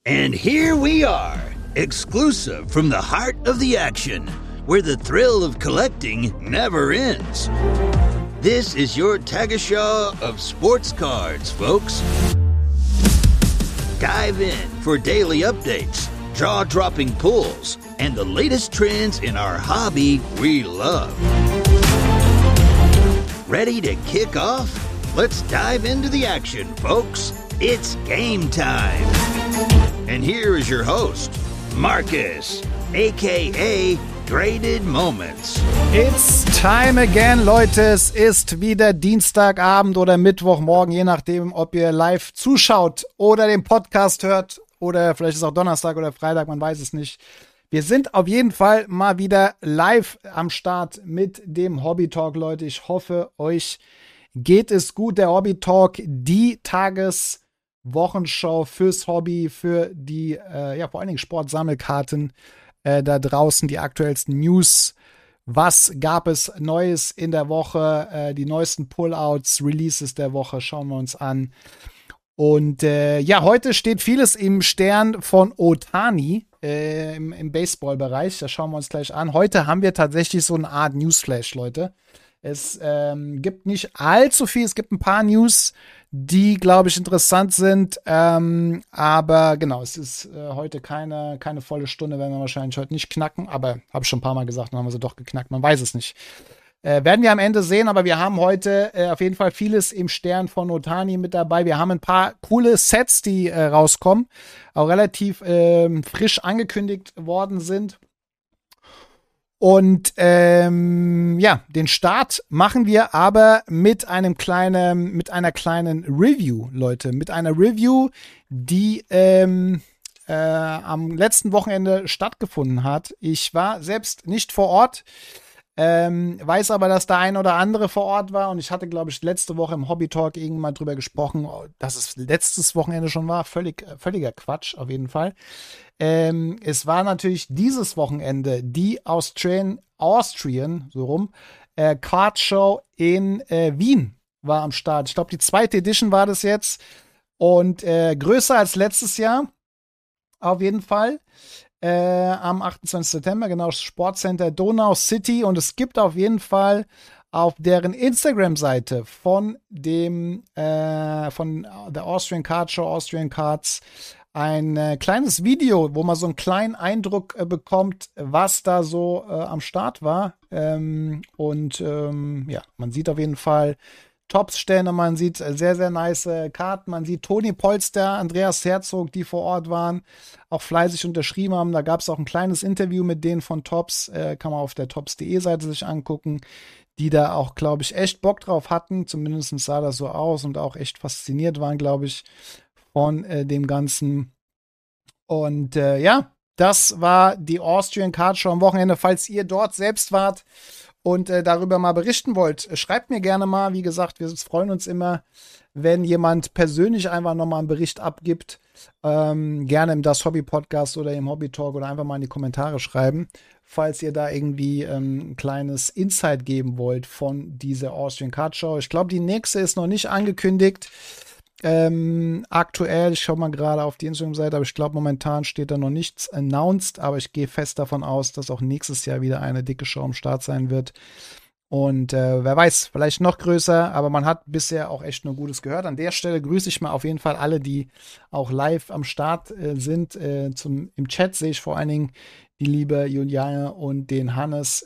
And here we are, exclusive from the heart of the action, where the thrill of collecting never ends. This is your Tagesschau of sports cards, folks. Dive in for daily updates, jaw-dropping pulls, and the latest trends in our hobby we love. Ready to kick off? Let's dive into the action, folks. It's game time. And here is your host, Marcus, a.k.a. Graded Moments. It's time again, Leute. Es ist wieder Dienstagabend oder Mittwochmorgen, je nachdem, ob ihr live zuschaut oder den Podcast hört. Oder vielleicht ist es auch Donnerstag oder Freitag, man weiß es nicht. Wir sind auf jeden Fall mal wieder live am Start mit dem Hobby Talk, Leute. Ich hoffe, euch geht es gut. Der Hobby Talk, die Tageswochenschau fürs Hobby, für die vor allen Dingen Sportsammelkarten da draußen, die aktuellsten News. Was gab es Neues in der Woche? Die neuesten Pullouts, Releases der Woche schauen wir uns an. Und heute steht vieles im Stern von Ohtani im Baseball-Bereich. Das schauen wir uns gleich an. Heute haben wir tatsächlich so eine Art Newsflash, Leute. Es gibt nicht allzu viel. Es gibt ein paar News, die, glaube ich, interessant sind. Aber genau, es ist heute keine volle Stunde. Werden wir wahrscheinlich heute nicht knacken. Aber habe ich schon ein paar Mal gesagt, dann haben wir sie doch geknackt. Man weiß es nicht. Werden wir am Ende sehen, aber wir haben heute auf jeden Fall vieles im Stern von Ohtani mit dabei. Wir haben ein paar coole Sets, die rauskommen, auch relativ frisch angekündigt worden sind. Und den Start machen wir aber mit einer kleinen Review, Leute. Mit einer Review, die am letzten Wochenende stattgefunden hat. Ich war selbst nicht vor Ort. Weiß aber, dass der ein oder andere vor Ort war und ich hatte, glaube ich, letzte Woche im Hobby Talk irgendwann mal drüber gesprochen, dass es letztes Wochenende schon war. Völliger Quatsch, auf jeden Fall. Es war natürlich dieses Wochenende die Austrian Card Show in Wien war am Start. Ich glaube, die zweite Edition war das jetzt und größer als letztes Jahr, auf jeden Fall. Am 28. September, genau, Sportcenter Donau City, und es gibt auf jeden Fall auf deren Instagram-Seite von der Austrian Card Show, Austrian Cards, ein kleines Video, wo man so einen kleinen Eindruck bekommt, was da so am Start war. Man sieht auf jeden Fall Tops-Stände, man sieht sehr, sehr nice Karten, man sieht Toni Polster, Andreas Herzog, die vor Ort waren, auch fleißig unterschrieben haben. Da gab es auch ein kleines Interview mit denen von Tops, kann man auf der tops.de Seite sich angucken, die da auch, glaube ich, echt Bock drauf hatten, zumindest sah das so aus, und auch echt fasziniert waren, glaube ich, von dem Ganzen. Und das war die Austrian Card Show am Wochenende. Falls ihr dort selbst wart und darüber mal berichten wollt, schreibt mir gerne mal. Wie gesagt, wir freuen uns immer, wenn jemand persönlich einfach nochmal einen Bericht abgibt. Gerne im Das Hobby Podcast oder im Hobby Talk oder einfach mal in die Kommentare schreiben, falls ihr da irgendwie ein kleines Insight geben wollt von dieser Austrian Card Show. Ich glaube, die nächste ist noch nicht angekündigt. Aktuell, ich schaue mal gerade auf die Instagram-Seite, aber ich glaube, momentan steht da noch nichts announced, aber ich gehe fest davon aus, dass auch nächstes Jahr wieder eine dicke Show am Start sein wird. Und wer weiß, vielleicht noch größer, aber man hat bisher auch echt nur Gutes gehört. An der Stelle grüße ich mal auf jeden Fall alle, die auch live am Start sind. Im Chat sehe ich vor allen Dingen die liebe Juliane und den Hannes.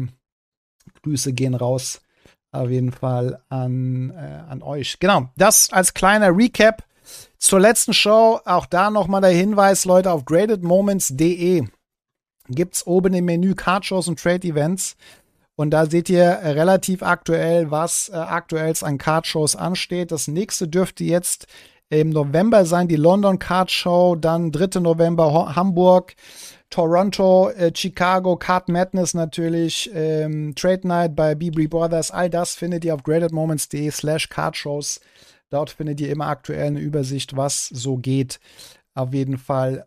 Grüße gehen raus. Auf jeden Fall an euch. Genau, das als kleiner Recap zur letzten Show. Auch da nochmal der Hinweis, Leute, auf gradedmoments.de gibt's oben im Menü Cardshows und Trade Events. Und da seht ihr relativ aktuell, was aktuell an Cardshows ansteht. Das nächste dürfte jetzt im November sein, die London Card Show, dann 3. November Hamburg, Toronto, Chicago, Card Madness natürlich, Trade Night bei Bibri Brothers, all das findet ihr auf gradedmoments.de/cardshows. Dort findet ihr immer aktuell eine Übersicht, was so geht. Auf jeden Fall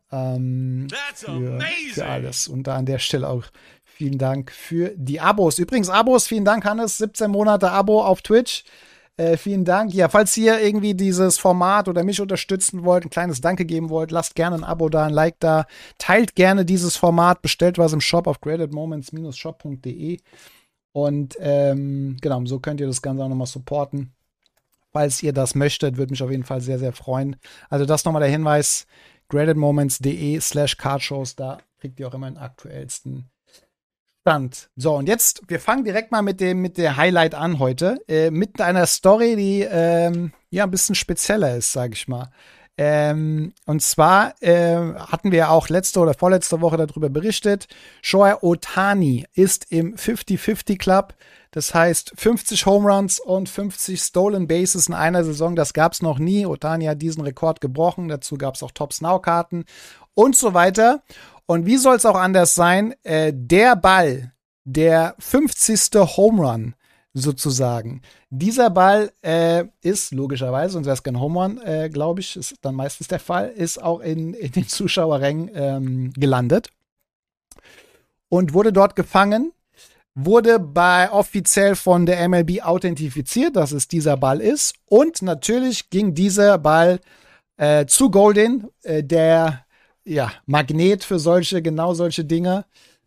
für alles. Und da an der Stelle auch vielen Dank für die Abos. Übrigens Abos, vielen Dank Hannes, 17 Monate Abo auf Twitch. Vielen Dank. Ja, falls ihr irgendwie dieses Format oder mich unterstützen wollt, ein kleines Danke geben wollt, lasst gerne ein Abo da, ein Like da. Teilt gerne dieses Format, bestellt was im Shop auf gradedmoments-shop.de. Und genau, so könnt ihr das Ganze auch nochmal supporten. Falls ihr das möchtet, würde mich auf jeden Fall sehr, sehr freuen. Also das nochmal der Hinweis, gradedmoments.de/cardshows, da kriegt ihr auch immer den aktuellsten Stand. So, und jetzt, wir fangen direkt mal mit der Highlight an heute, mit einer Story, die ja ein bisschen spezieller ist, sage ich mal. Und zwar hatten wir auch letzte oder vorletzte Woche darüber berichtet, Shohei Ohtani ist im 50-50 Club, das heißt 50 Home Runs und 50 Stolen Bases in einer Saison, das gab es noch nie. Ohtani hat diesen Rekord gebrochen, dazu gab es auch Top-Now-Karten und so weiter. Und wie soll es auch anders sein? Der Ball, der 50. Home Run sozusagen. Dieser Ball ist logischerweise, sonst wäre es kein Home Run, glaube ich, ist dann meistens der Fall, ist auch in den Zuschauerrängen gelandet und wurde dort gefangen, wurde offiziell von der MLB authentifiziert, dass es dieser Ball ist. Und natürlich ging dieser Ball zu Goldin, der Magnet für genau solche Dinge,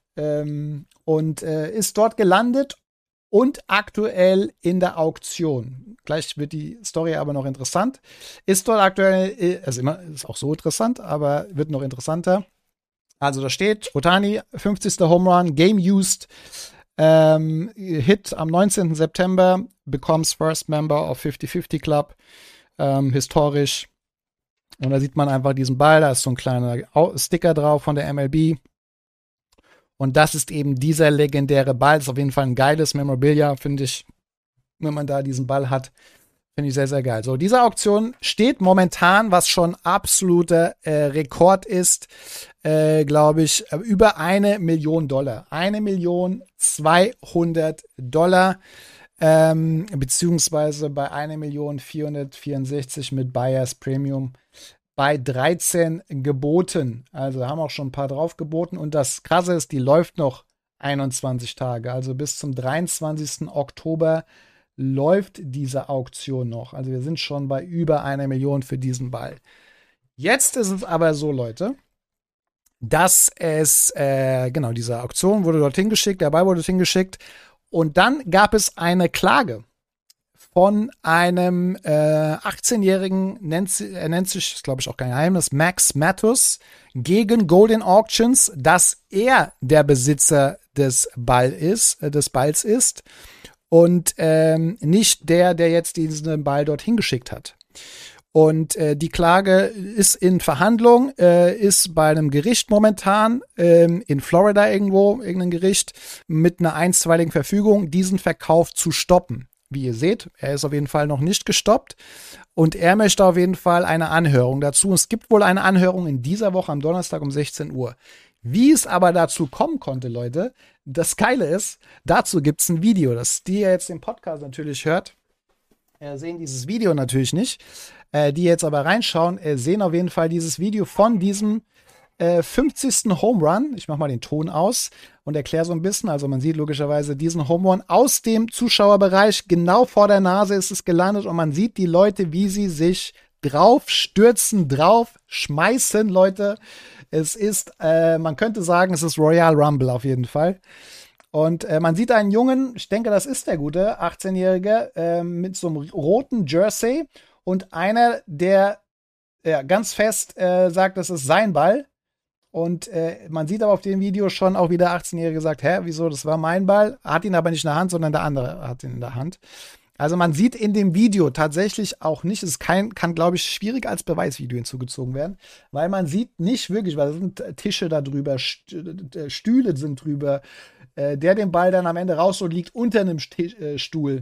und ist dort gelandet und aktuell in der Auktion. Gleich wird die Story aber noch interessant. Ist dort aktuell, also immer ist auch so interessant, aber wird noch interessanter. Also da steht Ohtani, 50. Home Run, Game Used, Hit am 19. September, becomes first member of 50-50 Club, historisch. Und da sieht man einfach diesen Ball, da ist so ein kleiner Sticker drauf von der MLB. Und das ist eben dieser legendäre Ball. Das ist auf jeden Fall ein geiles Memorabilia, finde ich, wenn man da diesen Ball hat. Finde ich sehr, sehr geil. So, diese Auktion steht momentan, was schon absoluter Rekord ist, glaube ich, über $1 Million. $1.200.000, beziehungsweise bei 1.464.000 mit Buyers Premium bei 13 geboten. Also haben auch schon ein paar drauf geboten. Und das Krasse ist, die läuft noch 21 Tage. Also bis zum 23. Oktober läuft diese Auktion noch. Also wir sind schon bei über 1 Million für diesen Ball. Jetzt ist es aber so, Leute, dass diese Auktion wurde dorthin geschickt, der Ball wurde dorthin geschickt. Und dann gab es eine Klage von einem 18-Jährigen, er nennt sich, ist glaube ich auch kein Geheimnis, Max Matus, gegen Goldin Auctions, dass er der Besitzer des Balls ist und nicht der jetzt diesen Ball dorthin geschickt hat. Und die Klage ist in Verhandlung, ist bei einem Gericht momentan, in Florida irgendein Gericht, mit einer einstweiligen Verfügung, diesen Verkauf zu stoppen. Wie ihr seht, er ist auf jeden Fall noch nicht gestoppt und er möchte auf jeden Fall eine Anhörung dazu. Es gibt wohl eine Anhörung in dieser Woche am Donnerstag um 16 Uhr. Wie es aber dazu kommen konnte, Leute, das Geile ist, dazu gibt es ein Video, das die ihr jetzt den Podcast natürlich hört, sehen dieses Video natürlich nicht, die jetzt aber reinschauen, sehen auf jeden Fall dieses Video von diesem 50. Home Run. Ich mache mal den Ton aus und erkläre so ein bisschen. Also man sieht logischerweise diesen Home Run aus dem Zuschauerbereich. Genau vor der Nase ist es gelandet und man sieht die Leute, wie sie sich drauf stürzen, drauf schmeißen, Leute. Es ist, man könnte sagen, es ist Royal Rumble auf jeden Fall. Und man sieht einen Jungen, ich denke, das ist der gute 18-Jährige, mit so einem roten Jersey und einer, der ganz fest sagt, das ist sein Ball. Und man sieht aber auf dem Video schon auch, wie der 18-Jährige sagt, wieso, das war mein Ball, hat ihn aber nicht in der Hand, sondern der andere hat ihn in der Hand. Also man sieht in dem Video tatsächlich auch nicht, es kann, glaube ich, schwierig als Beweisvideo hinzugezogen werden, weil man sieht nicht wirklich, weil es sind Tische da drüber, Stühle sind drüber, der den Ball dann am Ende rausholt, liegt unter einem Stuhl.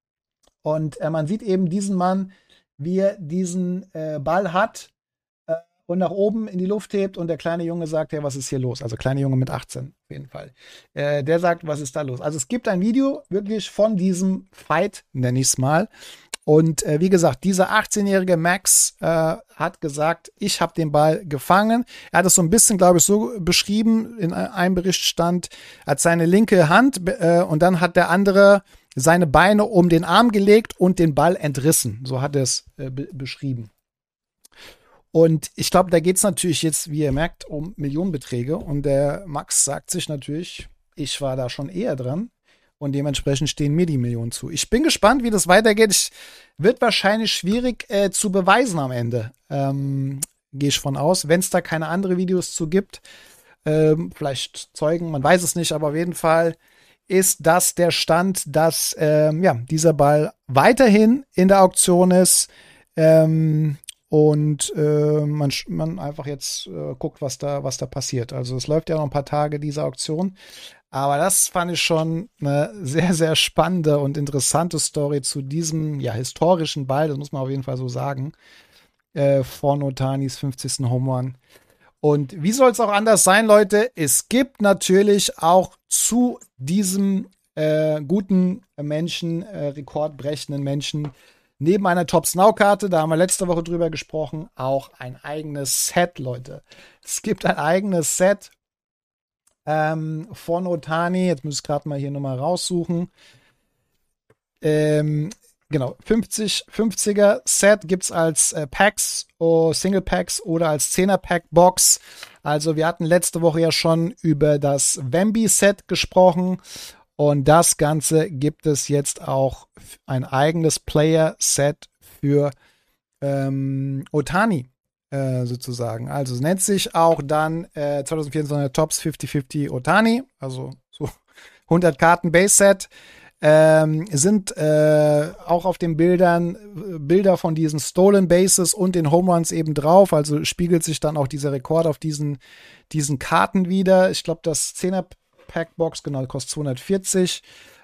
Und man sieht eben diesen Mann, wie er diesen Ball hat und nach oben in die Luft hebt und der kleine Junge sagt, was ist hier los? Also kleine Junge mit 18 auf jeden Fall. Der sagt, was ist da los? Also es gibt ein Video wirklich von diesem Fight, nenne ich es mal. Und wie gesagt, dieser 18-jährige Max hat gesagt, ich habe den Ball gefangen. Er hat es so ein bisschen, glaube ich, so beschrieben, in einem Bericht stand, als seine linke Hand und dann hat der andere seine Beine um den Arm gelegt und den Ball entrissen. So hat er es beschrieben. Und ich glaube, da geht es natürlich jetzt, wie ihr merkt, um Millionenbeträge. Und der Max sagt sich natürlich, ich war da schon eher dran. Und dementsprechend stehen mir die Millionen zu. Ich bin gespannt, wie das weitergeht. Wird wahrscheinlich schwierig zu beweisen am Ende. Gehe ich von aus. Wenn es da keine anderen Videos zu gibt, vielleicht Zeugen, man weiß es nicht, aber auf jeden Fall ist das der Stand, dass dieser Ball weiterhin in der Auktion ist. Und man einfach jetzt guckt, was da passiert. Also es läuft ja noch ein paar Tage, diese Auktion. Aber das fand ich schon eine sehr, sehr spannende und interessante Story zu diesem historischen Ball, das muss man auf jeden Fall so sagen, von Ohtanis 50. Home Run. Und wie soll es auch anders sein, Leute? Es gibt natürlich auch zu diesem guten Menschen, rekordbrechenden Menschen, neben einer Tops-Now-Karte, da haben wir letzte Woche drüber gesprochen, auch ein eigenes Set, Leute. Es gibt ein eigenes Set von Ohtani. Jetzt muss ich gerade mal hier nochmal raussuchen. Genau, 50er Set gibt es als Packs, Single Packs oder als 10er Pack Box. Also wir hatten letzte Woche ja schon über das Wemby Set gesprochen. Und das Ganze gibt es jetzt auch ein eigenes Player-Set für Ohtani sozusagen. Also es nennt sich auch dann 2024 Tops 50-50 Ohtani, also so 100 Karten Base-Set. Sind auch auf den Bildern Bilder von diesen Stolen Bases und den Home Runs eben drauf. Also spiegelt sich dann auch dieser Rekord auf diesen Karten wieder. Ich glaube, das 10er Packbox, genau, kostet $240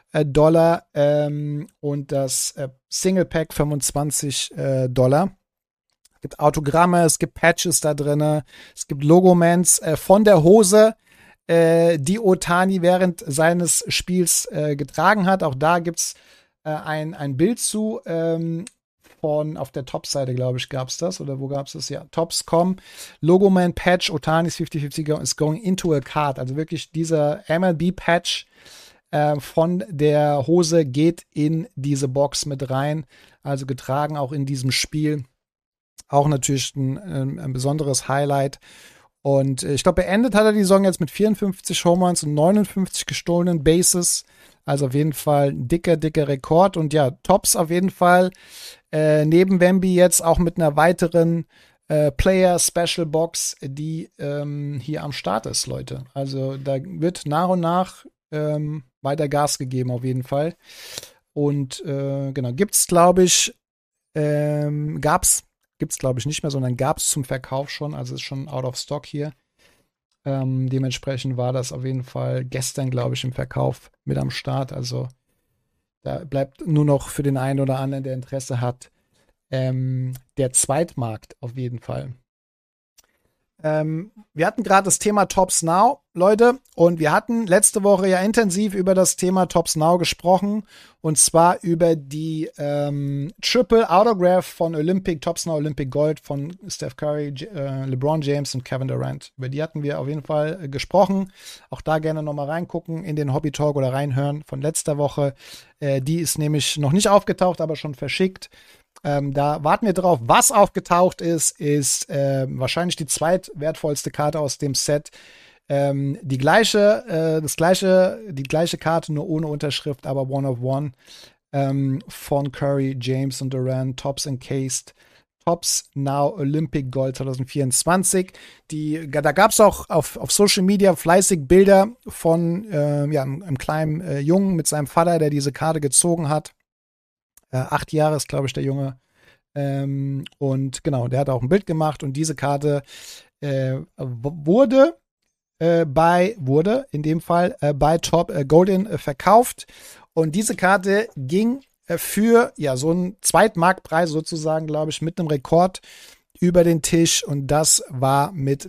und das Single Pack $25. Es gibt Autogramme, es gibt Patches da drin, es gibt Logomans von der Hose, die Ohtani während seines Spiels getragen hat. Auch da gibt es ein Bild zu, von auf der Top-Seite, glaube ich, gab es das. Oder wo gab es das? Ja, Tops.com. Logoman Patch, Ohtanis 50-50 is going into a card. Also wirklich dieser MLB-Patch von der Hose geht in diese Box mit rein. Also getragen auch in diesem Spiel. Auch natürlich ein besonderes Highlight. Und ich glaube, beendet hat er die Saison jetzt mit 54 Home Runs und 59 gestohlenen Bases. Also auf jeden Fall ein dicker Rekord. Und ja, Tops auf jeden Fall neben Wemby jetzt auch mit einer weiteren Player Special Box, die hier am Start ist, Leute. Also da wird nach und nach weiter Gas gegeben auf jeden Fall. Und genau, gibt's glaube ich nicht mehr, sondern gab es zum Verkauf schon, also ist schon out of stock hier. Dementsprechend war das auf jeden Fall gestern, glaube ich, im Verkauf mit am Start. Also da bleibt nur noch für den einen oder anderen, der Interesse hat, der Zweitmarkt auf jeden Fall. Wir hatten gerade das Thema Tops Now, Leute, und wir hatten letzte Woche ja intensiv über das Thema Tops Now gesprochen, und zwar über die Triple Autograph von Tops Now Olympic Gold von Steph Curry, LeBron James und Kevin Durant. Über die hatten wir auf jeden Fall gesprochen. Auch da gerne nochmal reingucken in den Hobby Talk oder reinhören von letzter Woche. Die ist nämlich noch nicht aufgetaucht, aber schon verschickt. Da warten wir drauf. Was aufgetaucht ist wahrscheinlich die zweitwertvollste Karte aus dem Set. Die gleiche Karte, nur ohne Unterschrift, aber One of One von Curry, James und Durant, Tops Encased, Tops Now Olympic Gold 2024. Da gab es auch auf Social Media fleißig Bilder von einem kleinen Jungen mit seinem Vater, der diese Karte gezogen hat. 8 Jahre ist, glaube ich, der Junge. Und genau, der hat auch ein Bild gemacht, und diese Karte wurde in dem Fall bei Top Golden verkauft. Und diese Karte ging für so einen Zweitmarktpreis sozusagen, glaube ich, mit einem Rekord über den Tisch. Und das war mit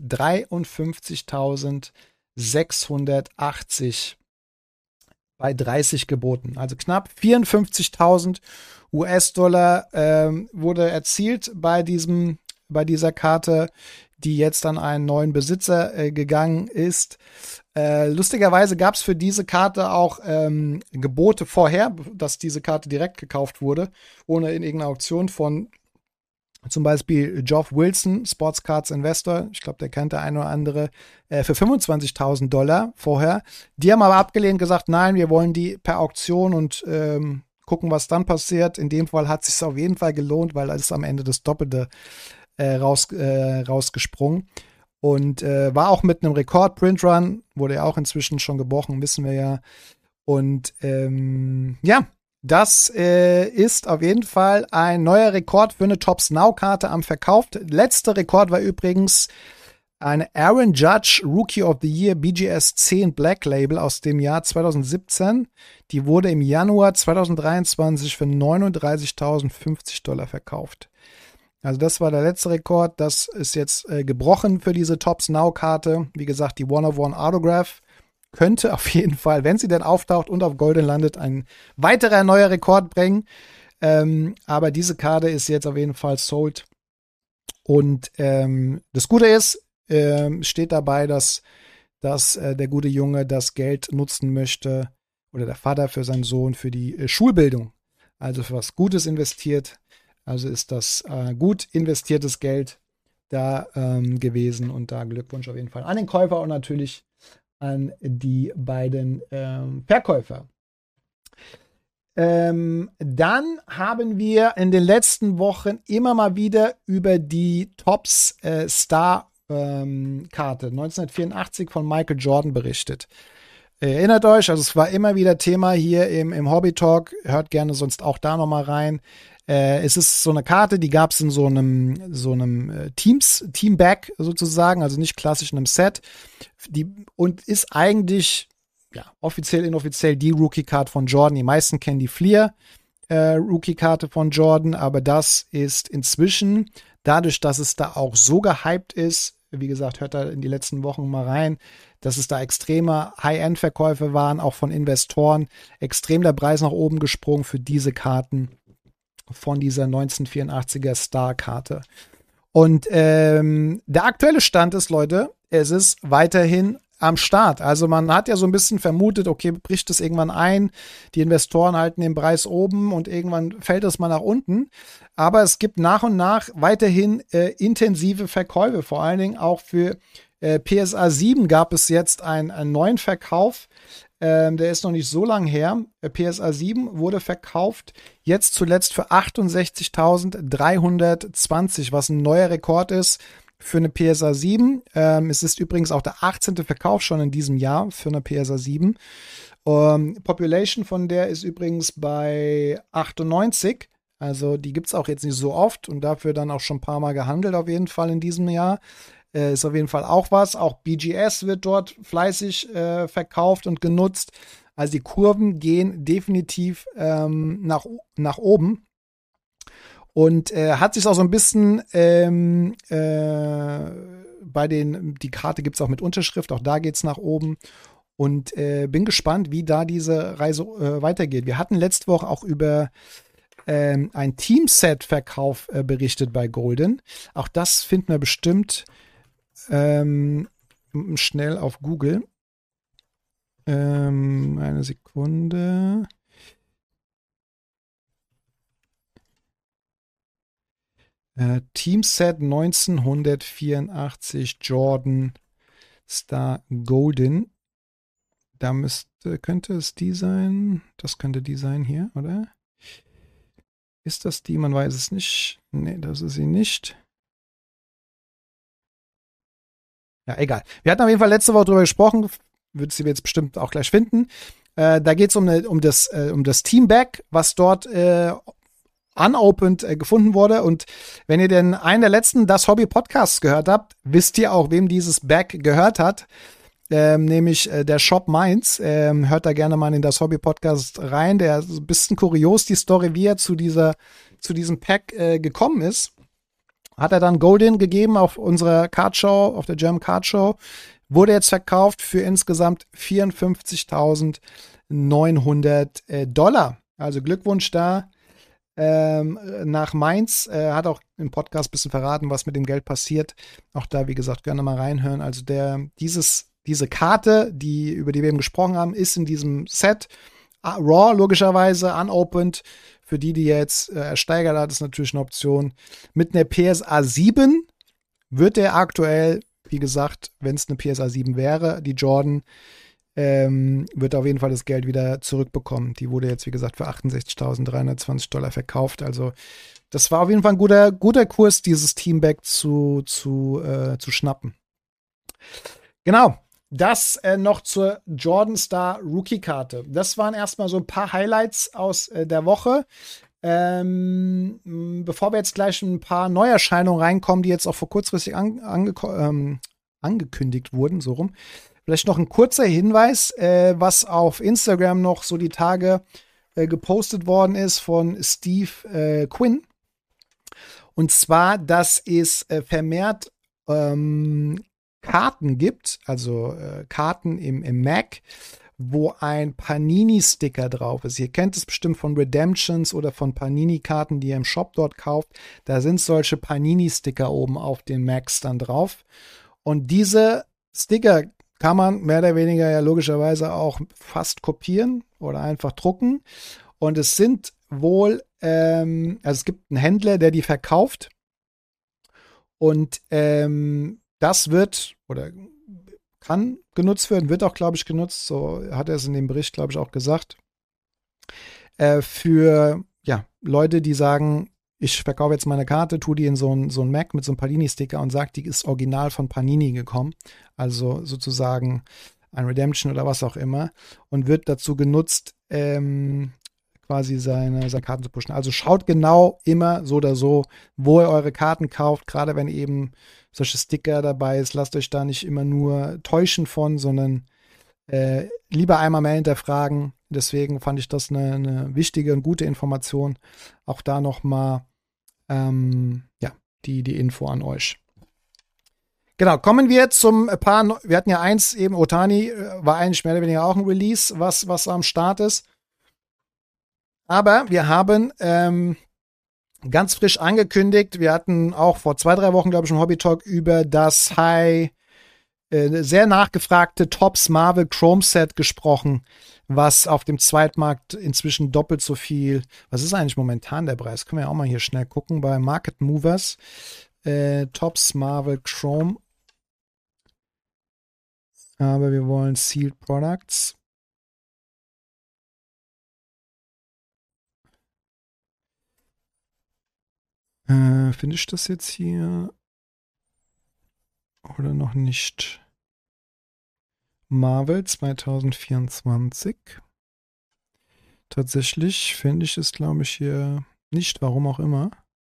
53.680 bei 30 geboten. Also knapp 54.000 US-Dollar wurde erzielt bei dieser Karte, die jetzt an einen neuen Besitzer gegangen ist. Lustigerweise gab es für diese Karte auch Gebote vorher, dass diese Karte direkt gekauft wurde, ohne in irgendeiner Auktion von zum Beispiel Geoff Wilson, Sports Cards Investor, ich glaube, der kennt der eine oder andere, für $25.000 vorher. Die haben aber abgelehnt, gesagt, nein, wir wollen die per Auktion und gucken, was dann passiert. In dem Fall hat es sich auf jeden Fall gelohnt, weil da ist am Ende das Doppelte rausgesprungen. Und war auch mit einem Rekord-Print-Run, wurde ja auch inzwischen schon gebrochen, wissen wir ja. Und ja, das ist auf jeden Fall ein neuer Rekord für eine Topps Now-Karte am Verkauf. Letzter Rekord war übrigens eine Aaron Judge Rookie of the Year BGS 10 Black Label aus dem Jahr 2017. Die wurde im Januar 2023 für $39.050 verkauft. Also das war der letzte Rekord. Das ist jetzt gebrochen für diese Topps Now-Karte. Wie gesagt, die One-of-One Autograph könnte auf jeden Fall, wenn sie denn auftaucht und auf Golden landet, ein weiterer neuer Rekord bringen. Aber diese Karte ist jetzt auf jeden Fall sold. Und das Gute ist, steht dabei, dass der gute Junge das Geld nutzen möchte, oder der Vater für seinen Sohn, für die Schulbildung. Also für was Gutes investiert. Also ist das gut investiertes Geld da gewesen. Und da Glückwunsch auf jeden Fall an den Käufer und natürlich an die beiden Verkäufer. Dann haben wir in den letzten Wochen immer mal wieder über die Topps Star Karte 1984 von Michael Jordan berichtet. Erinnert euch, also es war immer wieder Thema hier im Hobby Talk. Hört gerne sonst auch da nochmal rein. Es ist so eine Karte, die gab es in so einem Team-Bag sozusagen, also nicht klassisch in einem Set. Und ist eigentlich, ja, offiziell, inoffiziell die Rookie-Card von Jordan. Die meisten kennen die Fleer Rookie-Karte von Jordan, aber das ist inzwischen, dadurch, dass es da auch so gehypt ist, wie gesagt, hört da in die letzten Wochen mal rein, dass es da extreme High-End-Verkäufe waren, auch von Investoren, extrem der Preis nach oben gesprungen für diese Karten von dieser 1984er Star-Karte. Und der aktuelle Stand ist, Leute, es ist weiterhin am Start. Also man hat ja so ein bisschen vermutet, okay, bricht es irgendwann ein, die Investoren halten den Preis oben und irgendwann fällt es mal nach unten. Aber es gibt nach und nach weiterhin intensive Verkäufe, vor allen Dingen auch für PSA 7 gab es jetzt einen neuen Verkauf. Der ist noch nicht so lang her. PSA 7 wurde verkauft, jetzt zuletzt für 68.320, was ein neuer Rekord ist für eine PSA 7. Es ist übrigens auch der 18. Verkauf schon in diesem Jahr für eine PSA 7. Population von der ist übrigens bei 98. Also die gibt es auch jetzt nicht so oft und dafür dann auch schon ein paar Mal gehandelt auf jeden Fall in diesem Jahr. Ist auf jeden Fall auch was. Auch BGS wird dort fleißig verkauft und genutzt. Also die Kurven gehen definitiv nach oben. Und hat sich auch so ein bisschen die Karte gibt es auch mit Unterschrift, auch da geht es nach oben. Und bin gespannt, wie da diese Reise weitergeht. Wir hatten letzte Woche auch über ein Teamset-Verkauf berichtet bei Golden. Auch das finden wir bestimmt schnell auf Google. Eine Sekunde. Teamset 1984 Jordan Star Golden. Da könnte es die sein. Das könnte die sein hier, oder? Ist das die? Man weiß es nicht. Nee, das ist sie nicht. Ja, egal. Wir hatten auf jeden Fall letzte Woche drüber gesprochen. Würdet sie jetzt bestimmt auch gleich finden. Da geht es um das Team-Bag, was dort unopened gefunden wurde. Und wenn ihr denn einen der letzten Das Hobby Podcasts gehört habt, wisst ihr auch, wem dieses Bag gehört hat. Nämlich der Shop Mainz. Hört da gerne mal in Das Hobby Podcast rein. Der ist ein bisschen kurios, die Story, wie er zu diesem Pack gekommen ist. Hat er dann Golden gegeben auf unserer Cardshow, auf der German Card Show. Wurde jetzt verkauft für insgesamt $54.900. Also Glückwunsch da nach Mainz. Hat auch im Podcast ein bisschen verraten, was mit dem Geld passiert. Auch da, wie gesagt, gerne mal reinhören. Also diese Karte, über die wir eben gesprochen haben, ist in diesem Set. Raw, logischerweise, unopened. Für die jetzt ersteigert hat, ist natürlich eine Option. Mit einer PSA 7 wird der aktuell, wie gesagt, wenn es eine PSA 7 wäre, die Jordan, wird auf jeden Fall das Geld wieder zurückbekommen. Die wurde jetzt, wie gesagt, für $68.320 verkauft. Also das war auf jeden Fall ein guter Kurs, dieses Teamback zu schnappen. Genau. Das noch zur Jordan Star Rookie-Karte. Das waren erstmal so ein paar Highlights aus der Woche. Bevor wir jetzt gleich ein paar Neuerscheinungen reinkommen, die jetzt auch vor kurzfristig angekündigt wurden, so rum. Vielleicht noch ein kurzer Hinweis, was auf Instagram noch so die Tage gepostet worden ist von Steve Quinn. Und zwar, dass es vermehrt Karten gibt, also Karten im Mac, wo ein Panini-Sticker drauf ist. Ihr kennt es bestimmt von Redemptions oder von Panini-Karten, die ihr im Shop dort kauft. Da sind solche Panini-Sticker oben auf den Macs dann drauf. Und diese Sticker kann man mehr oder weniger ja logischerweise auch fast kopieren oder einfach drucken. Und es sind wohl, also es gibt einen Händler, der die verkauft. Und das wird oder kann genutzt werden, wird auch, glaube ich, genutzt. So hat er es in dem Bericht, glaube ich, auch gesagt. Für Leute, die sagen, ich verkaufe jetzt meine Karte, tue die in so ein Mac mit so einem Panini-Sticker und sagt, die ist original von Panini gekommen. Also sozusagen ein Redemption oder was auch immer. Und wird dazu genutzt, quasi seine Karten zu pushen. Also schaut genau immer so oder so, wo ihr eure Karten kauft, gerade wenn eben solche Sticker dabei ist. Lasst euch da nicht immer nur täuschen von, sondern lieber einmal mehr hinterfragen. Deswegen fand ich das eine wichtige und gute Information. Auch da nochmal die Info an euch. Genau, kommen wir zum paar, wir hatten ja eins eben, Ohtani war eigentlich mehr oder weniger auch ein Release, was am Start ist. Aber wir haben ganz frisch angekündigt, wir hatten auch vor 2-3 Wochen, glaube ich, im Hobby Talk über das sehr nachgefragte Topps Marvel Chrome Set gesprochen, was auf dem Zweitmarkt inzwischen doppelt so viel. Was ist eigentlich momentan der Preis? Können wir ja auch mal hier schnell gucken bei Market Movers. Topps Marvel Chrome. Aber wir wollen Sealed Products. Finde ich das jetzt hier? Oder noch nicht? Marvel 2024. Tatsächlich finde ich es, glaube ich, hier nicht. Warum auch immer.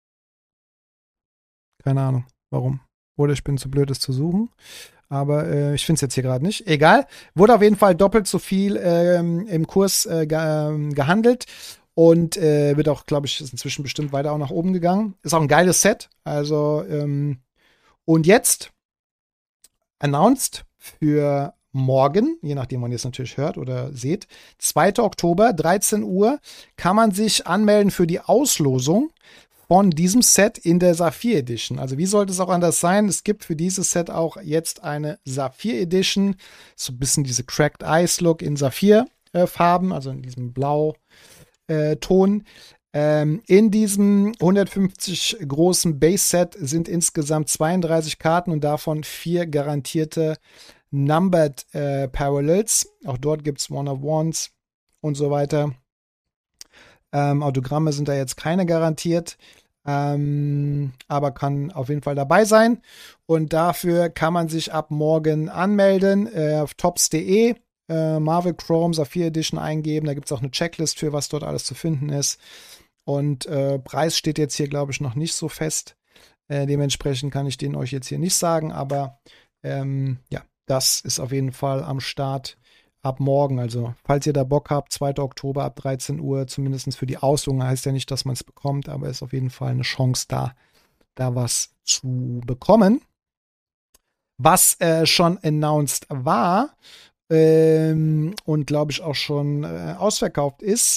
Keine Ahnung, warum. Oder ich bin zu blöd, es zu suchen. Aber ich finde es jetzt hier gerade nicht. Egal. Wurde auf jeden Fall doppelt so viel im Kurs gehandelt. Und wird auch, glaube ich, ist inzwischen bestimmt weiter auch nach oben gegangen. Ist auch ein geiles Set. Also, und jetzt announced für morgen, je nachdem, wann ihr es natürlich hört oder seht, 2. Oktober, 13 Uhr, kann man sich anmelden für die Auslosung von diesem Set in der Saphir Edition. Also wie sollte es auch anders sein? Es gibt für dieses Set auch jetzt eine Saphir Edition. So ein bisschen diese Cracked Ice Look in Saphir-Farben, also in diesem Blau-Ton. In diesem 150 großen Base-Set sind insgesamt 32 Karten und davon 4 garantierte Numbered Parallels. Auch dort gibt es One-of-Ones und so weiter. Autogramme sind da jetzt keine garantiert, aber kann auf jeden Fall dabei sein. Und dafür kann man sich ab morgen anmelden auf tops.de. Marvel Chrome Saphir Edition eingeben. Da gibt es auch eine Checklist für, was dort alles zu finden ist. Und Preis steht jetzt hier, glaube ich, noch nicht so fest. Dementsprechend kann ich den euch jetzt hier nicht sagen, aber das ist auf jeden Fall am Start ab morgen. Also, falls ihr da Bock habt, 2. Oktober ab 13 Uhr, zumindest für die Auslosung, heißt ja nicht, dass man es bekommt, aber ist auf jeden Fall eine Chance da was zu bekommen. Was schon announced war und glaube ich auch schon ausverkauft ist,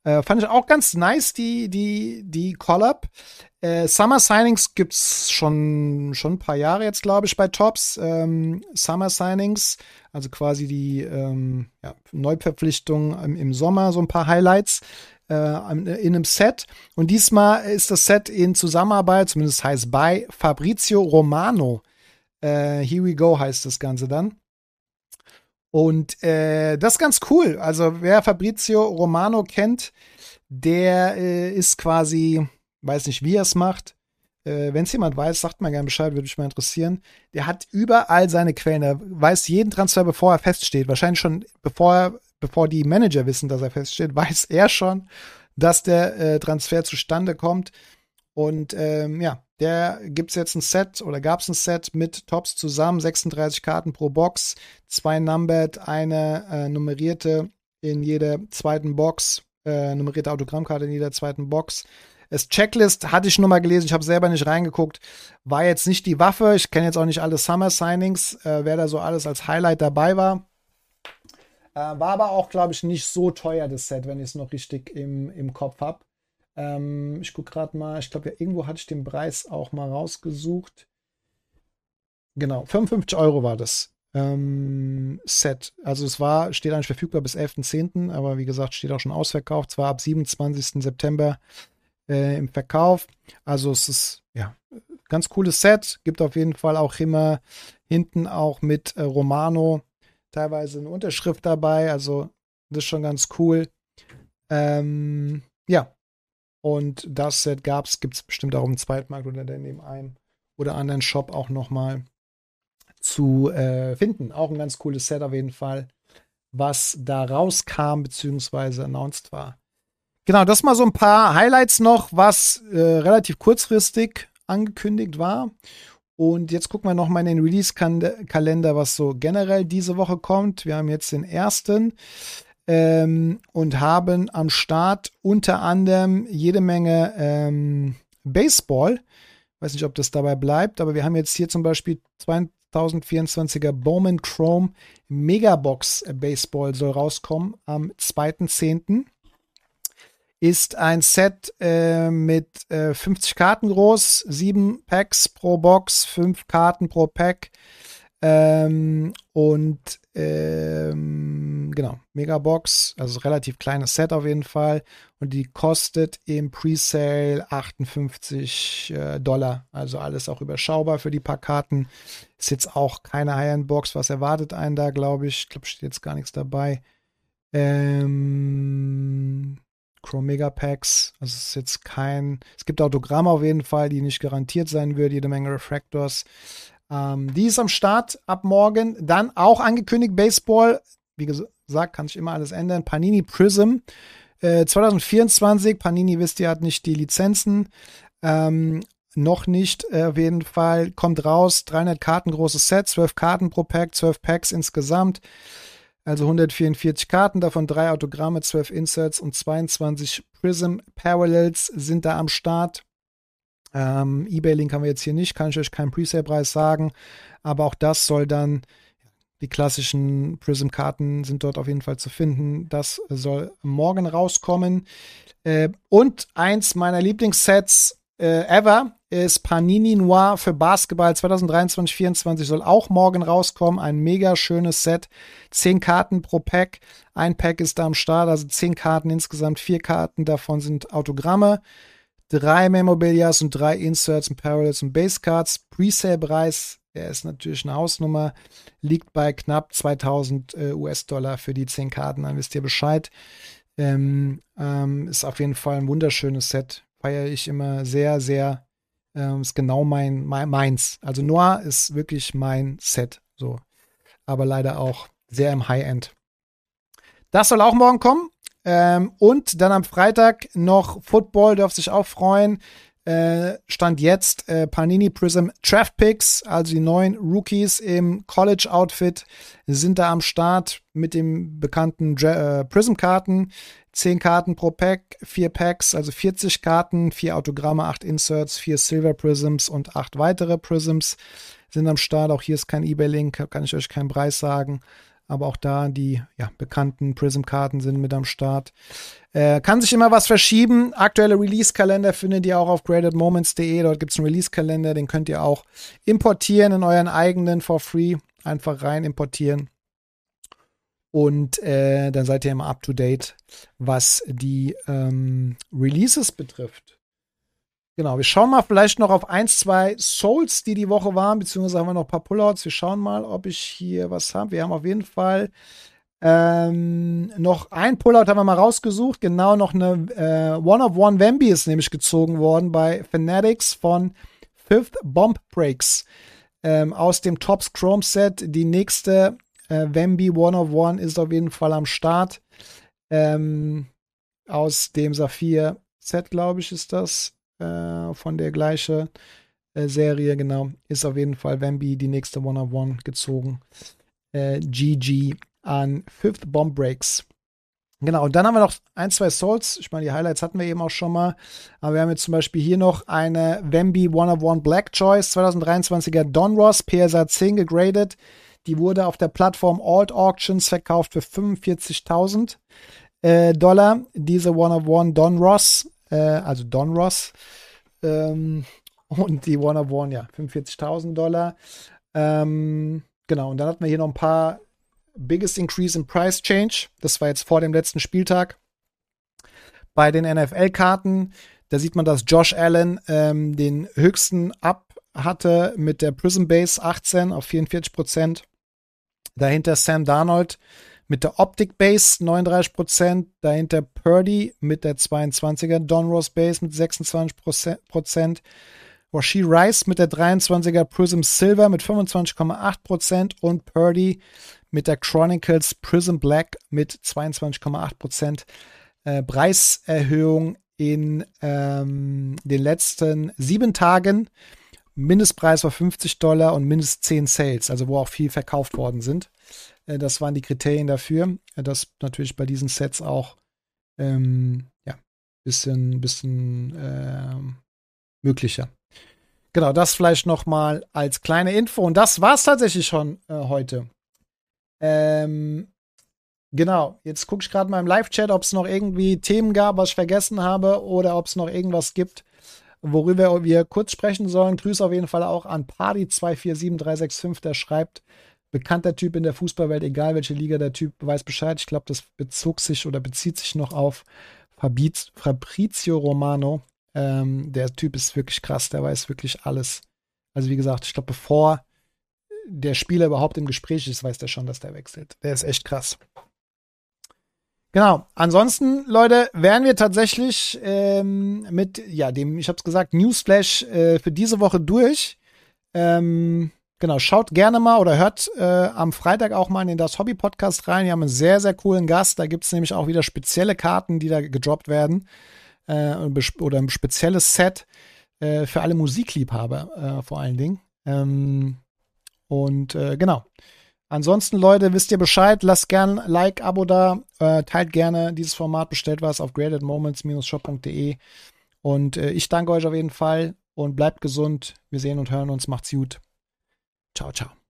Fand ich auch ganz nice, die Collab. Summer Signings gibt's schon ein paar Jahre jetzt, glaube ich, bei Topps. Summer Signings, also quasi die Neuverpflichtung im Sommer, so ein paar Highlights in einem Set. Und diesmal ist das Set in Zusammenarbeit, zumindest heißt bei Fabrizio Romano. Here We Go heißt das Ganze dann. Und das ist ganz cool. Also wer Fabrizio Romano kennt, der ist quasi, weiß nicht, wie er es macht. Wenn es jemand weiß, sagt mal gerne Bescheid, würde mich mal interessieren. Der hat überall seine Quellen. Er weiß jeden Transfer, bevor er feststeht. Wahrscheinlich schon, bevor die Manager wissen, dass er feststeht, weiß er schon, dass der Transfer zustande kommt. Und der gibt's jetzt ein Set oder gab's ein Set mit Topps zusammen, 36 Karten pro Box, 2 numbered, eine nummerierte in jeder zweiten Box, nummerierte Autogrammkarte in jeder zweiten Box. Das Checklist hatte ich nur mal gelesen, ich habe selber nicht reingeguckt, war jetzt nicht die Waffe, ich kenne jetzt auch nicht alle Summer Signings, wer da so alles als Highlight dabei war. War aber auch, glaube ich, nicht so teuer, das Set, wenn ich es noch richtig im Kopf habe. Ich gucke gerade mal, ich glaube, ja, irgendwo hatte ich den Preis auch mal rausgesucht. Genau, 55 € war das Set. Also es steht eigentlich verfügbar bis 11.10., aber wie gesagt, steht auch schon ausverkauft. Zwar ab 27. September im Verkauf. Also es ist, ja, ganz cooles Set. Gibt auf jeden Fall auch immer hinten auch mit Romano teilweise eine Unterschrift dabei. Also das ist schon ganz cool. Ja. Und das Set gibt es bestimmt auch im Zweitmarkt oder in dem einen oder anderen Shop auch nochmal zu finden. Auch ein ganz cooles Set auf jeden Fall, was da rauskam bzw. announced war. Genau, das mal so ein paar Highlights noch, was relativ kurzfristig angekündigt war. Und jetzt gucken wir nochmal in den Release-Kalender, was so generell diese Woche kommt. Wir haben jetzt den 1. Und haben am Start unter anderem jede Menge Baseball. Weiß nicht, ob das dabei bleibt, aber wir haben jetzt hier zum Beispiel 2024er Bowman Chrome Megabox Baseball soll rauskommen am 2.10. Ist ein Set mit 50 Karten groß, 7 Packs pro Box, 5 Karten pro Pack. Genau, Megabox, also relativ kleines Set auf jeden Fall. Und die kostet im Presale $58. Also alles auch überschaubar für die paar Karten. Ist jetzt auch keine High-End-Box. Was erwartet einen da, glaube ich? Ich glaube, steht jetzt gar nichts dabei. Chrome Megapacks. Also es ist jetzt es gibt Autogramme auf jeden Fall, die nicht garantiert sein würden. Jede Menge Refractors. Die ist am Start ab morgen. Dann auch angekündigt Baseball. Wie gesagt, kann sich immer alles ändern. Panini Prism 2024. Panini, wisst ihr, hat nicht die Lizenzen. Noch nicht auf jeden Fall. Kommt raus. 300 Karten großes Set. 12 Karten pro Pack. 12 Packs insgesamt. Also 144 Karten. Davon 3 Autogramme, 12 Inserts und 22 Prism Parallels sind da am Start. eBay-Link haben wir jetzt hier nicht, kann ich euch keinen Presale-Preis sagen, aber auch das soll dann, die klassischen Prism-Karten sind dort auf jeden Fall zu finden. Das soll morgen rauskommen. Und eins meiner Lieblingssets ever ist Panini Noir für Basketball 2023-24, soll auch morgen rauskommen. Ein mega schönes Set. 10 Karten pro Pack. Ein Pack ist da am Start, also 10 Karten insgesamt. 4 Karten davon sind Autogramme. 3 Memorabilias und 3 Inserts und Parallels und Basecards. Presale-Preis, der ist natürlich eine Hausnummer, liegt bei knapp 2000 US-Dollar für die 10 Karten. Dann wisst ihr Bescheid. Ist auf jeden Fall ein wunderschönes Set. Feiere ich immer sehr, sehr. Ist genau meins. Also Noir ist wirklich mein Set. So. Aber leider auch sehr im High-End. Das soll auch morgen kommen. Und dann am Freitag noch Football, dürft sich auch freuen. Stand jetzt Panini Prism Draft Picks, also die neuen Rookies im College-Outfit sind da am Start mit dem bekannten Prism-Karten. 10 Karten pro Pack, 4 Packs, also 40 Karten, 4 Autogramme, 8 Inserts, 4 Silver Prisms und 8 weitere Prisms sind am Start. Auch hier ist kein eBay-Link, kann ich euch keinen Preis sagen. Aber auch da die bekannten Prism-Karten sind mit am Start. Kann sich immer was verschieben. Aktuelle Release-Kalender findet ihr auch auf gradedmoments.de. Dort gibt es einen Release-Kalender, den könnt ihr auch importieren in euren eigenen for free. Einfach rein importieren. Und dann seid ihr immer up to date, was die Releases betrifft. Genau, wir schauen mal vielleicht noch auf 1, 2 Souls, die Woche waren, beziehungsweise haben wir noch ein paar Pullouts. Wir schauen mal, ob ich hier was habe. Wir haben auf jeden Fall noch ein Pullout haben wir mal rausgesucht. Genau, noch eine One-of-One Wemby ist nämlich gezogen worden bei Fanatics von Fifth Bomb Breaks aus dem Topps Chrome Set. Die nächste Wemby One-of-One ist auf jeden Fall am Start. Aus dem Saphir Set, glaube ich, ist das. Von der gleichen Serie, genau. Ist auf jeden Fall Wemby die nächste One-of-One gezogen. GG an Fifth Bomb Breaks. Genau, und dann haben wir noch 1, 2 Souls. Ich meine, die Highlights hatten wir eben auch schon mal. Aber wir haben jetzt zum Beispiel hier noch eine Wemby One-of-One Black Choice 2023er Donruss PSA 10 gegradet. Die wurde auf der Plattform Alt Auctions verkauft für $45.000. Diese One-of-One Donruss, also Donruss. Und die One-of-One, ja, $45.000. Genau, und dann hatten wir hier noch ein paar Biggest Increase in Price Change. Das war jetzt vor dem letzten Spieltag. Bei den NFL-Karten, da sieht man, dass Josh Allen den höchsten Up hatte mit der Prism Base 18 auf 44%. Dahinter Sam Darnold mit der Optic Base 39%. Dahinter Purdy mit der 22er Donruss Base mit 26%. Rashee Rice mit der 23er Prism Silver mit 25,8% und Purdy mit der Chronicles Prism Black mit 22,8%. Preiserhöhung in den letzten 7 Tagen. Mindestpreis war $50 und mindestens 10 Sales, also wo auch viel verkauft worden sind. Das waren die Kriterien dafür. Das natürlich bei diesen Sets auch bisschen möglicher. Genau, das vielleicht noch mal als kleine Info. Und das war es tatsächlich schon heute. Genau, jetzt gucke ich gerade mal im Live-Chat, ob es noch irgendwie Themen gab, was ich vergessen habe, oder ob es noch irgendwas gibt, worüber wir kurz sprechen sollen. Grüße auf jeden Fall auch an Party247365, der schreibt, bekannter Typ in der Fußballwelt, egal welche Liga der Typ, weiß Bescheid. Ich glaube, das bezieht sich noch auf Fabrizio Romano. Der Typ ist wirklich krass, der weiß wirklich alles. Also wie gesagt, ich glaube, bevor der Spieler überhaupt im Gespräch ist, weiß der schon, dass der wechselt. Der ist echt krass. Genau. Ansonsten, Leute, wären wir tatsächlich mit, ich habe es gesagt, Newsflash für diese Woche durch. Genau, schaut gerne mal oder hört am Freitag auch mal in den Das Hobby Podcast rein. Wir haben einen sehr, sehr coolen Gast. Da gibt es nämlich auch wieder spezielle Karten, die da gedroppt werden. Oder ein spezielles Set für alle Musikliebhaber vor allen Dingen. Genau. Ansonsten, Leute, wisst ihr Bescheid. Lasst gerne ein Like, Abo da. Teilt gerne dieses Format. Bestellt was auf gradedmoments-shop.de. Und ich danke euch auf jeden Fall und bleibt gesund. Wir sehen und hören uns. Macht's gut. Ciao, ciao.